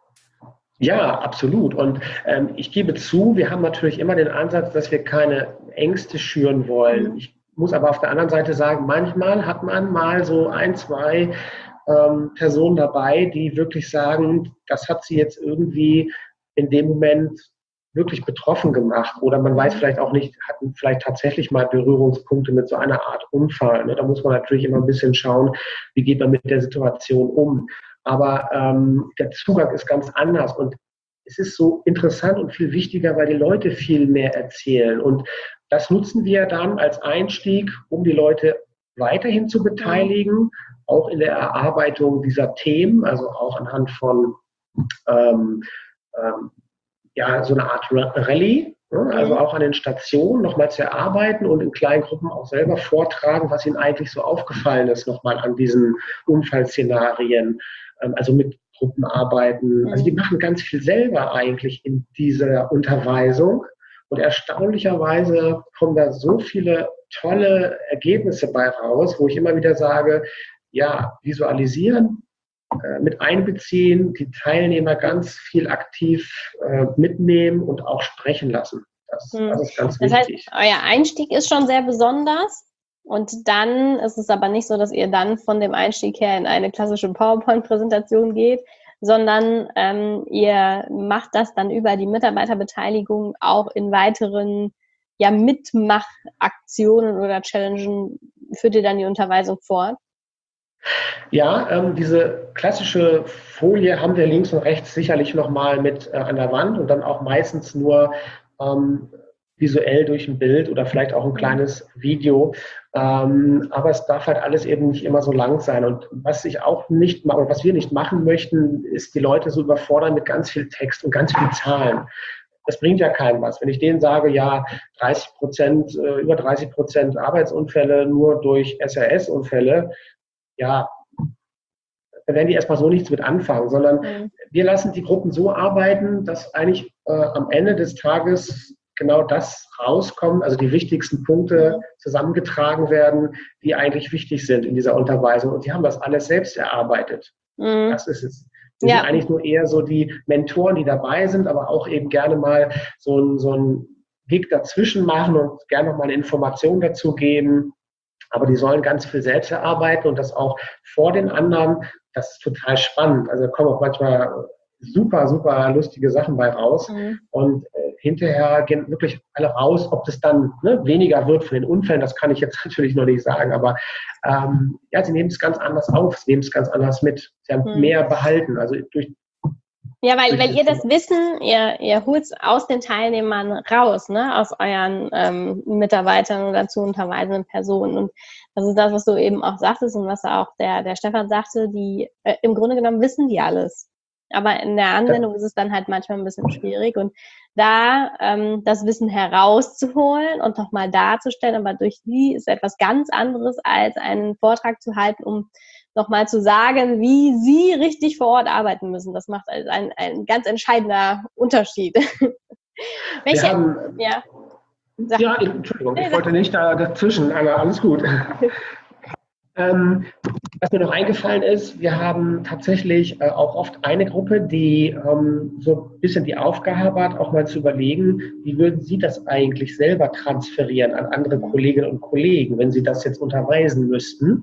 [SPEAKER 2] Ja, absolut. Und ähm, ich gebe zu, wir haben natürlich immer den Ansatz, dass wir keine Ängste schüren wollen. Mhm. Ich muss aber auf der anderen Seite sagen, manchmal hat man mal so ein, zwei ähm, Personen dabei, die wirklich sagen, das hat sie jetzt irgendwie in dem Moment wirklich betroffen gemacht. Oder man weiß vielleicht auch nicht, hatten vielleicht tatsächlich mal Berührungspunkte mit so einer Art Unfall. Ne? Da muss man natürlich immer ein bisschen schauen, wie geht man mit der Situation um. Aber ähm, der Zugang ist ganz anders und es ist so interessant und viel wichtiger, weil die Leute viel mehr erzählen. Und das nutzen wir dann als Einstieg, um die Leute weiterhin zu beteiligen, auch in der Erarbeitung dieser Themen, also auch anhand von ähm, ähm, ja, so eine Art Rallye, ne? Also auch an den Stationen nochmal zu erarbeiten und in kleinen Gruppen auch selber vortragen, was ihnen eigentlich so aufgefallen ist, nochmal an diesen Unfallszenarien. Also mit Gruppen arbeiten. Also die machen ganz viel selber eigentlich in dieser Unterweisung. Und erstaunlicherweise kommen da so viele tolle Ergebnisse bei raus, wo ich immer wieder sage, ja, visualisieren, äh, mit einbeziehen, die Teilnehmer ganz viel aktiv äh, mitnehmen und auch sprechen lassen. Das, hm. das ist ganz
[SPEAKER 1] das
[SPEAKER 2] wichtig.
[SPEAKER 1] Das heißt, euer Einstieg ist schon sehr besonders. Und dann ist es aber nicht so, dass ihr dann von dem Einstieg her in eine klassische PowerPoint-Präsentation geht, sondern ähm, ihr macht das dann über die Mitarbeiterbeteiligung auch in weiteren ja, Mitmachaktionen oder Challengen, führt ihr dann die Unterweisung fort?
[SPEAKER 2] Ja, ähm, diese klassische Folie haben wir links und rechts sicherlich nochmal mit äh, an der Wand und dann auch meistens nur ähm, visuell durch ein Bild oder vielleicht auch ein kleines Video. Ähm, aber es darf halt alles eben nicht immer so lang sein. Und was ich auch nicht mache, oder was wir nicht machen möchten, ist die Leute so überfordern mit ganz viel Text und ganz viel Zahlen. Das bringt ja keinem was. Wenn ich denen sage, ja, dreißig Prozent, äh, über dreißig Prozent Arbeitsunfälle nur durch S R S-Unfälle, ja, da werden die erstmal so nichts mit anfangen, sondern mhm. wir lassen die Gruppen so arbeiten, dass eigentlich äh, am Ende des Tages genau das rauskommt, also die wichtigsten Punkte zusammengetragen werden, die eigentlich wichtig sind in dieser Unterweisung. Und die haben das alles selbst erarbeitet. Mhm. Das ist es. Die ja. sind eigentlich nur eher so die Mentoren, die dabei sind, aber auch eben gerne mal so ein, so ein Weg dazwischen machen und gerne noch mal eine Information dazu geben. Aber die sollen ganz viel selbst erarbeiten und das auch vor den anderen. Das ist total spannend. Also da kommen auch manchmal super, super lustige Sachen bei raus. Mhm. Und äh, hinterher gehen wirklich alle raus. Ob das dann ne, weniger wird von den Unfällen, das kann ich jetzt natürlich noch nicht sagen. Aber ähm, ja, sie nehmen es ganz anders auf, sie nehmen es ganz anders mit. Sie haben mhm. mehr behalten. Also durch
[SPEAKER 1] Ja, weil, weil ihr das Wissen, ihr, ihr holt es aus den Teilnehmern raus, ne, aus euren ähm, Mitarbeitern oder zu unterweisenden Personen. Und das ist das, was du eben auch sagtest und was auch der, der Stefan sagte, die äh, im Grunde genommen wissen die alles. Aber in der Anwendung ist es dann halt manchmal ein bisschen schwierig. Und da ähm, das Wissen herauszuholen und nochmal darzustellen, aber durch die ist etwas ganz anderes, als einen Vortrag zu halten, um nochmal zu sagen, wie Sie richtig vor Ort arbeiten müssen. Das macht also ein, ein ganz entscheidender Unterschied. Welche,
[SPEAKER 2] Wir haben,
[SPEAKER 1] ja,
[SPEAKER 2] ja, Entschuldigung, ich wollte nicht da dazwischen, Anna, alles gut. ähm, was mir noch eingefallen ist, wir haben tatsächlich äh, auch oft eine Gruppe, die ähm, so ein bisschen die Aufgabe hat, auch mal zu überlegen, wie würden Sie das eigentlich selber transferieren an andere Kolleginnen und Kollegen, wenn Sie das jetzt unterweisen müssten?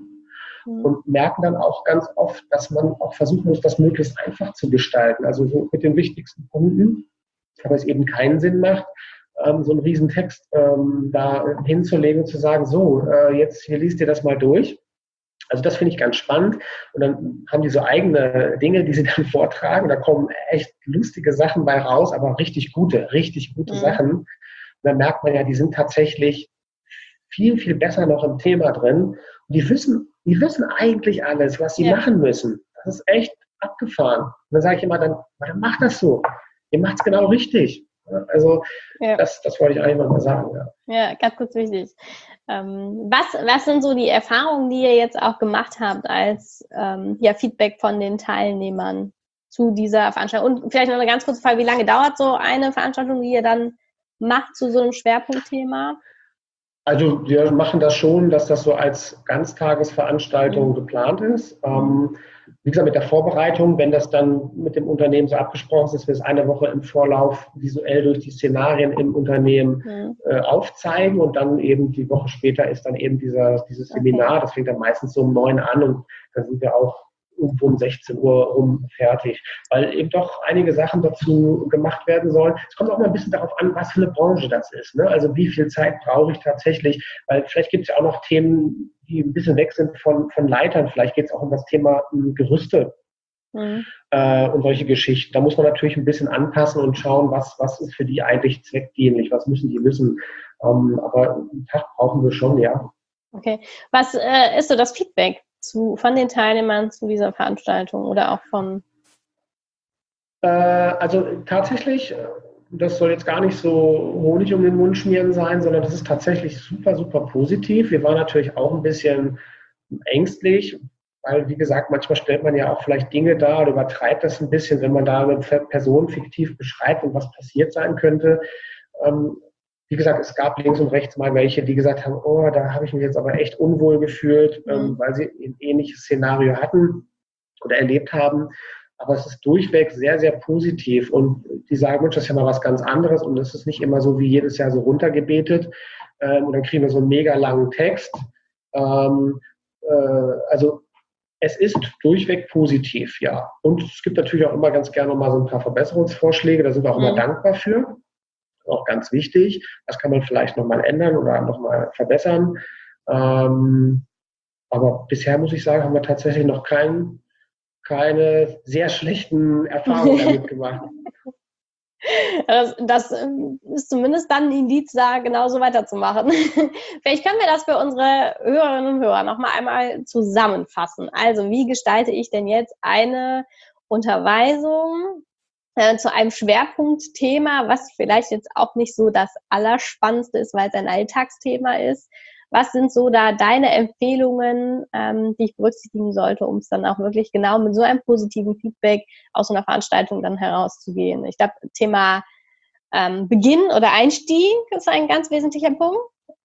[SPEAKER 2] Und merken dann auch ganz oft, dass man auch versuchen muss, das möglichst einfach zu gestalten. Also so mit den wichtigsten Punkten, aber es eben keinen Sinn macht, ähm, so einen riesen Text ähm, da hinzulegen und zu sagen, so, äh, jetzt hier liest ihr das mal durch. Also das finde ich ganz spannend. Und dann haben die so eigene Dinge, die sie dann vortragen. Da kommen echt lustige Sachen bei raus, aber richtig gute, richtig gute mhm. Sachen. Und dann merkt man ja, die sind tatsächlich viel, viel besser noch im Thema drin. Und die wissen, die wissen eigentlich alles, was sie ja. machen müssen. Das ist echt abgefahren. Und dann sage ich immer, dann, dann macht das so. Ihr macht es genau richtig. Also ja. das, das wollte ich eigentlich noch mal sagen. Ja,
[SPEAKER 1] ja ganz kurz wichtig. Ähm, was, was sind so die Erfahrungen, die ihr jetzt auch gemacht habt als ähm, ja, Feedback von den Teilnehmern zu dieser Veranstaltung? Und vielleicht noch eine ganz kurze Frage, wie lange dauert so eine Veranstaltung, die ihr dann macht zu so einem Schwerpunktthema?
[SPEAKER 2] Also wir machen das schon, dass das so als Ganztagesveranstaltung mhm. geplant ist. Ähm, wie gesagt, mit der Vorbereitung, wenn das dann mit dem Unternehmen so abgesprochen ist, dass wir es eine Woche im Vorlauf visuell durch die Szenarien im Unternehmen mhm. äh, aufzeigen und dann eben die Woche später ist dann eben dieser, dieses Seminar. Okay. Das fängt dann meistens so um neun an und dann sind wir auch irgendwo um sechzehn Uhr rum fertig, weil eben doch einige Sachen dazu gemacht werden sollen. Es kommt auch mal ein bisschen darauf an, was für eine Branche das ist. Ne? Also wie viel Zeit brauche ich tatsächlich, weil vielleicht gibt es ja auch noch Themen, die ein bisschen weg sind von, von Leitern. Vielleicht geht es auch um das Thema um Gerüste mhm. äh, und solche Geschichten. Da muss man natürlich ein bisschen anpassen und schauen, was, was ist für die eigentlich zweckdienlich, was müssen die wissen. Ähm, aber einen Tag brauchen wir schon, ja.
[SPEAKER 1] Okay. Was äh, ist so das Feedback zu, von den Teilnehmern zu dieser Veranstaltung oder auch von?
[SPEAKER 2] Äh, also tatsächlich, das soll jetzt gar nicht so Honig um den Mund schmieren sein, sondern das ist tatsächlich super, super positiv. Wir waren natürlich auch ein bisschen ängstlich, weil, wie gesagt, manchmal stellt man ja auch vielleicht Dinge dar oder übertreibt das ein bisschen, wenn man da eine Person fiktiv beschreibt und was passiert sein könnte. Ähm, Wie gesagt, es gab links und rechts mal welche, die gesagt haben, oh, da habe ich mich jetzt aber echt unwohl gefühlt, mhm. ähm, weil sie ein ähnliches Szenario hatten oder erlebt haben. Aber es ist durchweg sehr, sehr positiv. Und die sagen, Mensch, das ist ja mal was ganz anderes. Und es ist nicht immer so wie jedes Jahr so runtergebetet. Ähm, und dann kriegen wir so einen mega langen Text. Ähm, äh, also es ist durchweg positiv, ja. Und es gibt natürlich auch immer ganz gerne mal so ein paar Verbesserungsvorschläge. Da sind wir auch mhm. immer dankbar für. Auch ganz wichtig. Das kann man vielleicht nochmal ändern oder nochmal verbessern. Ähm, aber bisher muss ich sagen, haben wir tatsächlich noch kein, keine sehr schlechten Erfahrungen damit gemacht.
[SPEAKER 1] Das, das ist zumindest dann ein Indiz, da genauso weiterzumachen. Vielleicht können wir das für unsere Hörerinnen und Hörer nochmal einmal zusammenfassen. Also, wie gestalte ich denn jetzt eine Unterweisung Äh, zu einem Schwerpunktthema, was vielleicht jetzt auch nicht so das Allerspannendste ist, weil es ein Alltagsthema ist. Was sind so da deine Empfehlungen, ähm, die ich berücksichtigen sollte, um es dann auch wirklich genau mit so einem positiven Feedback aus so einer Veranstaltung dann herauszugehen? Ich glaube, Thema ähm, Beginn oder Einstieg ist ein ganz wesentlicher Punkt.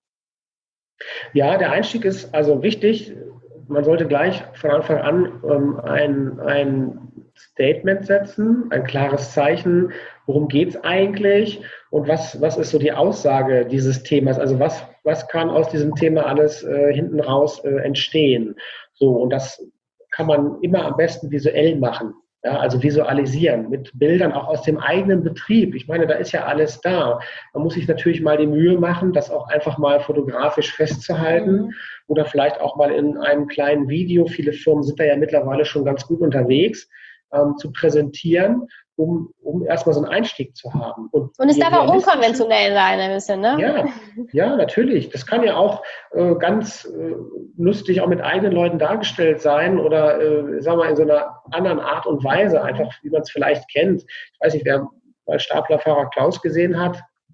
[SPEAKER 2] Ja, der Einstieg ist also wichtig. Man sollte gleich von Anfang an ähm, ein, ein Statement setzen, ein klares Zeichen, worum geht es eigentlich und was, was ist so die Aussage dieses Themas, also was, was kann aus diesem Thema alles äh, hinten raus äh, entstehen. So, und das kann man immer am besten visuell machen, ja, also visualisieren, mit Bildern auch aus dem eigenen Betrieb. Ich meine, da ist ja alles da. Man muss sich natürlich mal die Mühe machen, das auch einfach mal fotografisch festzuhalten mhm. oder vielleicht auch mal in einem kleinen Video, viele Firmen sind da ja mittlerweile schon ganz gut unterwegs, Ähm, zu präsentieren, um, um erstmal so einen Einstieg zu haben. Und,
[SPEAKER 1] Und es darf auch unkonventionell sein, ein bisschen, ne?
[SPEAKER 2] Ja, ja, natürlich. Das kann ja auch äh, ganz äh, lustig auch mit eigenen Leuten dargestellt sein oder, äh, sagen wir mal, in so einer anderen Art und Weise, einfach wie man es vielleicht kennt. Ich weiß nicht, wer mal Staplerfahrer Klaus gesehen hat.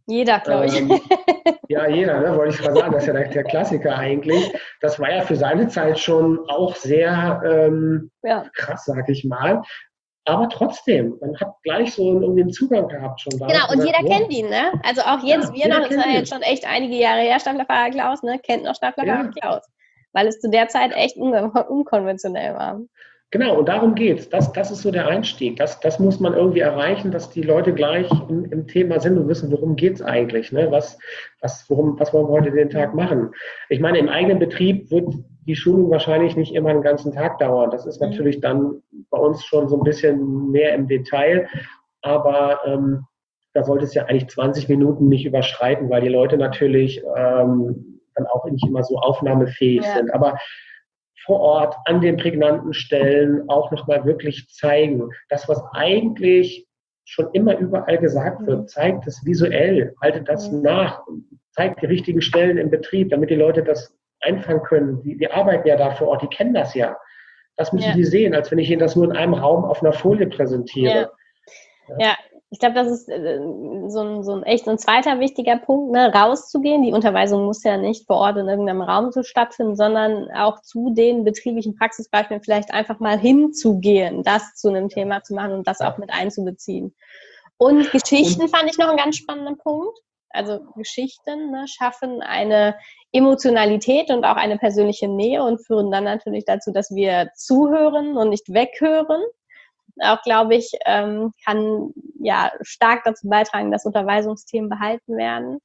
[SPEAKER 1] Jeder, glaube ich.
[SPEAKER 2] Ähm, ja, jeder, ne, wollte ich mal sagen, das ist ja der, der Klassiker eigentlich. Das war ja für seine Zeit schon auch sehr ähm,
[SPEAKER 1] Ja.
[SPEAKER 2] krass, sag ich mal. Aber trotzdem, man hat gleich so einen, irgendwie einen Zugang gehabt schon da.
[SPEAKER 1] Genau, und
[SPEAKER 2] gesagt,
[SPEAKER 1] jeder
[SPEAKER 2] wow,
[SPEAKER 1] kennt ihn, ne? Also auch jetzt,
[SPEAKER 2] ja,
[SPEAKER 1] wir
[SPEAKER 2] jeder
[SPEAKER 1] noch, das
[SPEAKER 2] kennt
[SPEAKER 1] war
[SPEAKER 2] ihn.
[SPEAKER 1] jetzt schon echt einige Jahre her, Stadtlerfahrer Klaus, ne? Kennt noch Stadtlerfahrer
[SPEAKER 2] Ja,
[SPEAKER 1] Klaus. Weil es zu der Zeit echt un unkonventionell war.
[SPEAKER 2] genau, und darum geht's. Das, das ist so der Einstieg. Das, das muss man irgendwie erreichen, dass die Leute gleich im, im Thema sind und wissen, worum geht's eigentlich, ne? Was, was, worum, was wollen wir heute den Tag machen? Ich meine, im eigenen Betrieb wird die Schulung wahrscheinlich nicht immer einen ganzen Tag dauern. Das ist natürlich dann bei uns schon so ein bisschen mehr im Detail, aber ähm, da sollte es ja eigentlich zwanzig Minuten nicht überschreiten, weil die Leute natürlich ähm, dann auch nicht immer so aufnahmefähig
[SPEAKER 1] Ja.
[SPEAKER 2] sind. Aber vor Ort an den prägnanten Stellen auch nochmal wirklich zeigen. Das, was eigentlich schon immer überall gesagt wird, zeigt es visuell, haltet das
[SPEAKER 1] Mhm.
[SPEAKER 2] nach, zeigt die richtigen Stellen im Betrieb, damit die Leute das einfangen können. Die, die arbeiten ja da vor Ort, die kennen das ja. Das müssen
[SPEAKER 1] Ja.
[SPEAKER 2] die sehen, als wenn ich ihnen das nur in einem Raum auf einer Folie präsentiere.
[SPEAKER 1] Ja. Ja. Ich glaube, das ist äh, so, ein, so ein echt so ein zweiter wichtiger Punkt, ne? Rauszugehen. Die Unterweisung muss ja nicht vor Ort in irgendeinem Raum so stattfinden, sondern auch zu den betrieblichen Praxisbeispielen vielleicht einfach mal hinzugehen, das zu einem Thema zu machen und das
[SPEAKER 2] Ja.
[SPEAKER 1] auch mit einzubeziehen. Und Geschichten
[SPEAKER 2] Und
[SPEAKER 1] fand ich noch einen ganz spannenden Punkt. Also Geschichten, ne, schaffen eine Emotionalität und auch eine persönliche Nähe und führen dann natürlich dazu, dass wir zuhören und nicht weghören. Auch, glaube ich, ähm, kann ja stark dazu beitragen, dass Unterweisungsthemen behalten werden.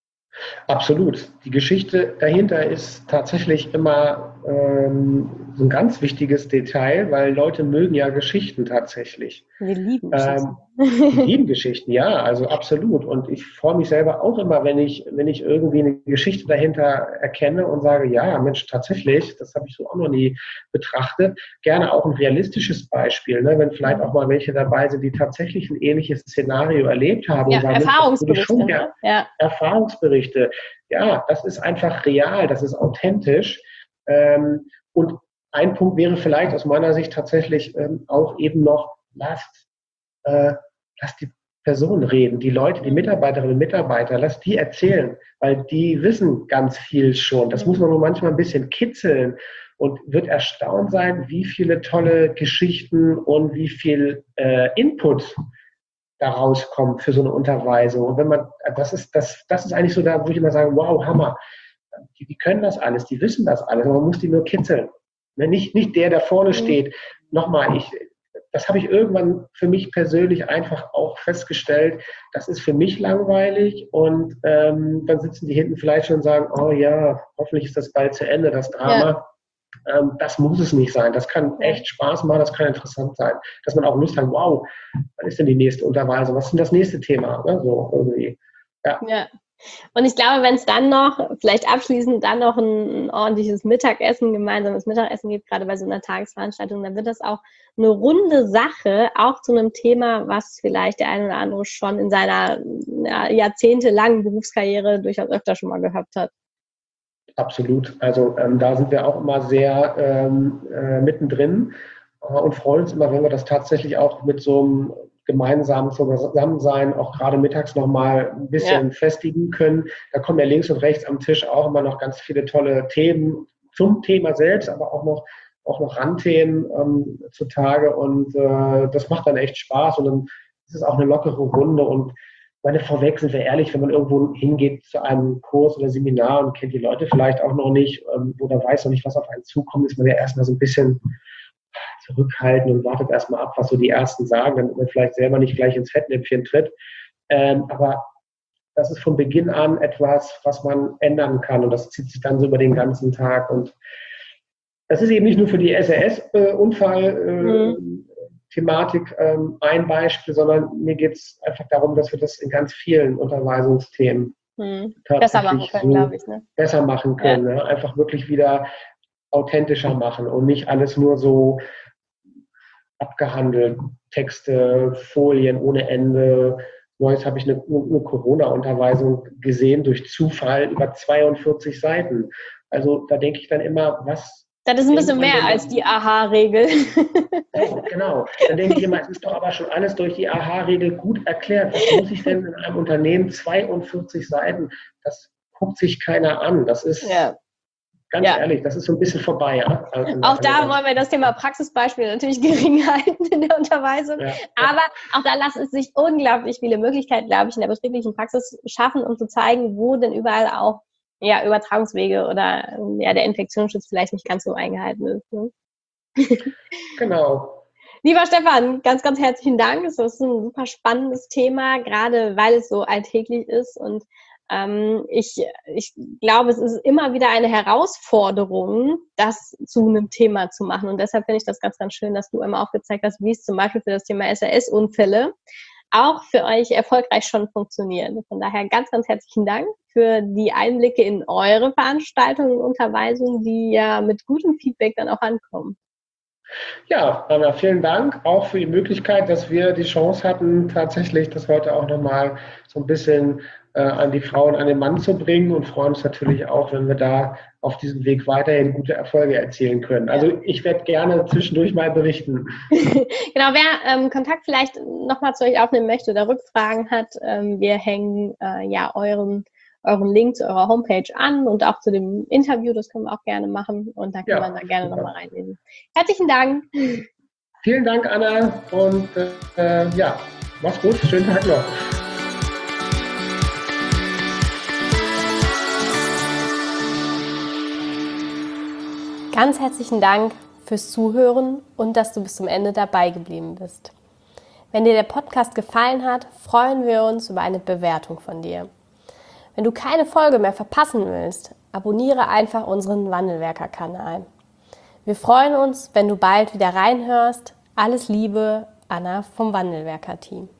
[SPEAKER 2] absolut. Die Geschichte dahinter ist tatsächlich immer ähm, so ein ganz wichtiges Detail, weil Leute mögen ja Geschichten tatsächlich.
[SPEAKER 1] Wir lieben
[SPEAKER 2] Ähm,
[SPEAKER 1] Geschichten.
[SPEAKER 2] die lieben Geschichten, ja, also absolut. Und ich freue mich selber auch immer, wenn ich, wenn ich irgendwie eine Geschichte dahinter erkenne und sage, ja, Mensch, tatsächlich, das habe ich so auch noch nie betrachtet. Gerne auch ein realistisches Beispiel, ne? Wenn vielleicht auch mal welche dabei sind, die tatsächlich ein ähnliches Szenario erlebt haben.
[SPEAKER 1] Ja,
[SPEAKER 2] und sagen, Mensch, das würde ich
[SPEAKER 1] Erfahrungsberichte,
[SPEAKER 2] schon
[SPEAKER 1] ne?
[SPEAKER 2] gerne.
[SPEAKER 1] Ja.
[SPEAKER 2] Erfahrungsberichte. Ja, das ist einfach real, das ist authentisch. Ähm, und ein Punkt wäre vielleicht aus meiner Sicht tatsächlich ähm, auch eben noch, lasst Äh, lass die Personen reden, die Leute, die Mitarbeiterinnen und Mitarbeiter, lass die erzählen, weil die wissen ganz viel schon. Das muss man nur manchmal ein bisschen kitzeln und wird erstaunt sein, wie viele tolle Geschichten und wie viel äh, Input da rauskommt für so eine Unterweisung. Und wenn man, das ist, das, das ist eigentlich so da, wo ich immer sage, wow, Hammer. Die, die können das alles, die wissen das alles, aber man muss die nur kitzeln. Ne, Nicht, nicht der, der vorne steht. Nochmal, ich, das habe ich irgendwann für mich persönlich einfach auch festgestellt, das ist für mich langweilig und ähm, dann sitzen die hinten vielleicht schon und sagen, oh ja, hoffentlich ist das bald zu Ende, das Drama. Ja. Ähm, das muss es nicht sein. Das kann echt Spaß machen, das kann interessant sein. Dass man auch Lust hat, wow, was ist denn die nächste Unterweisung? Was ist denn das nächste Thema? Ne? So irgendwie. Ja.
[SPEAKER 1] Ja. Und ich glaube, wenn es dann noch, vielleicht abschließend dann noch ein, ein ordentliches Mittagessen, gemeinsames Mittagessen gibt, gerade bei so einer Tagesveranstaltung, dann wird das auch eine runde Sache, auch zu einem Thema, was vielleicht der eine oder andere schon in seiner ja, jahrzehntelangen Berufskarriere durchaus öfter schon mal gehabt hat.
[SPEAKER 2] Absolut. Also ähm, da sind wir auch immer sehr ähm, äh, mittendrin äh, und freuen uns immer, wenn wir das tatsächlich auch mit so einem gemeinsamen Zusammensein auch gerade mittags nochmal ein bisschen ja. festigen können. Da kommen ja links und rechts am Tisch auch immer noch ganz viele tolle Themen zum Thema selbst, aber auch noch, auch noch Randthemen ähm, zutage und äh, das macht dann echt Spaß und dann ist es auch eine lockere Runde und meine, vorweg sind wir ehrlich, wenn man irgendwo hingeht zu einem Kurs oder Seminar und kennt die Leute vielleicht auch noch nicht ähm, oder weiß noch nicht, was auf einen zukommt, ist man ja erstmal so ein bisschen zurückhalten und wartet erstmal ab, was so die Ersten sagen, damit man vielleicht selber nicht gleich ins Fettnäpfchen tritt. Ähm, aber das ist von Beginn an etwas, was man ändern kann und das zieht sich dann so über den ganzen Tag. Und das ist eben nicht nur für die S R S-Unfall-Thematik äh, mhm. ähm, ein Beispiel, sondern mir geht es einfach darum, dass wir das in ganz vielen Unterweisungsthemen
[SPEAKER 1] mhm. besser machen können, so glaube ich. Ne?
[SPEAKER 2] Besser machen können. Ja. Ne? Einfach wirklich wieder authentischer machen und nicht alles nur so abgehandelt, Texte, Folien ohne Ende. Neues habe ich eine, eine Corona-Unterweisung gesehen durch Zufall über zweiundvierzig Seiten. Also da denke ich dann immer, was
[SPEAKER 1] Das ist ein bisschen mehr als die Aha-Regel.
[SPEAKER 2] Oh, genau. Dann denke ich immer, es ist doch aber schon alles durch die Aha-Regel gut erklärt. Was muss ich denn in einem Unternehmen zweiundvierzig Seiten? Das guckt sich keiner an. Das ist, ja. ganz ja. ehrlich, das ist so ein bisschen vorbei. Ja?
[SPEAKER 1] Also auch da wollen wir das Thema Praxisbeispiel natürlich gering halten in der Unterweisung. Ja. Aber auch da lassen es sich unglaublich viele Möglichkeiten, glaube ich, in der betrieblichen Praxis schaffen, um zu zeigen, wo denn überall auch ja, Übertragungswege oder ja, der Infektionsschutz vielleicht nicht ganz so eingehalten ist. Ne?
[SPEAKER 2] Genau.
[SPEAKER 1] Lieber Stefan, ganz, ganz herzlichen Dank. Es ist ein super spannendes Thema, gerade weil es so alltäglich ist. Und ähm, ich, ich glaube, es ist immer wieder eine Herausforderung, das zu einem Thema zu machen. Und deshalb finde ich das ganz, ganz schön, dass du einmal aufgezeigt hast, wie es zum Beispiel für das Thema S R S-Unfälle auch für euch erfolgreich schon funktioniert. Von daher ganz, ganz herzlichen Dank für die Einblicke in eure Veranstaltungen und Unterweisungen, die ja mit gutem Feedback dann auch ankommen.
[SPEAKER 2] Ja, Anna, vielen Dank auch für die Möglichkeit, dass wir die Chance hatten, tatsächlich das heute auch nochmal so ein bisschen äh, an die Frau und an den Mann zu bringen und freuen uns natürlich auch, wenn wir da auf diesem Weg weiterhin gute Erfolge erzielen können. Also ich werde gerne zwischendurch mal berichten.
[SPEAKER 1] Genau, wer ähm, Kontakt vielleicht nochmal zu euch aufnehmen möchte oder Rückfragen hat, ähm, wir hängen äh, ja euren euren Link zu eurer Homepage an und auch zu dem Interview, das können wir auch gerne machen und da kann ja, man da gerne nochmal reinlesen. Herzlichen Dank.
[SPEAKER 2] Vielen Dank, Anna, und äh, ja, mach's gut, schönen Tag noch.
[SPEAKER 1] Ganz herzlichen Dank fürs Zuhören und dass du bis zum Ende dabei geblieben bist. Wenn dir der Podcast gefallen hat, freuen wir uns über eine Bewertung von dir. Wenn du keine Folge mehr verpassen willst, abonniere einfach unseren Wandelwerker-Kanal. Wir freuen uns, wenn du bald wieder reinhörst. Alles Liebe, Anna vom Wandelwerker-Team.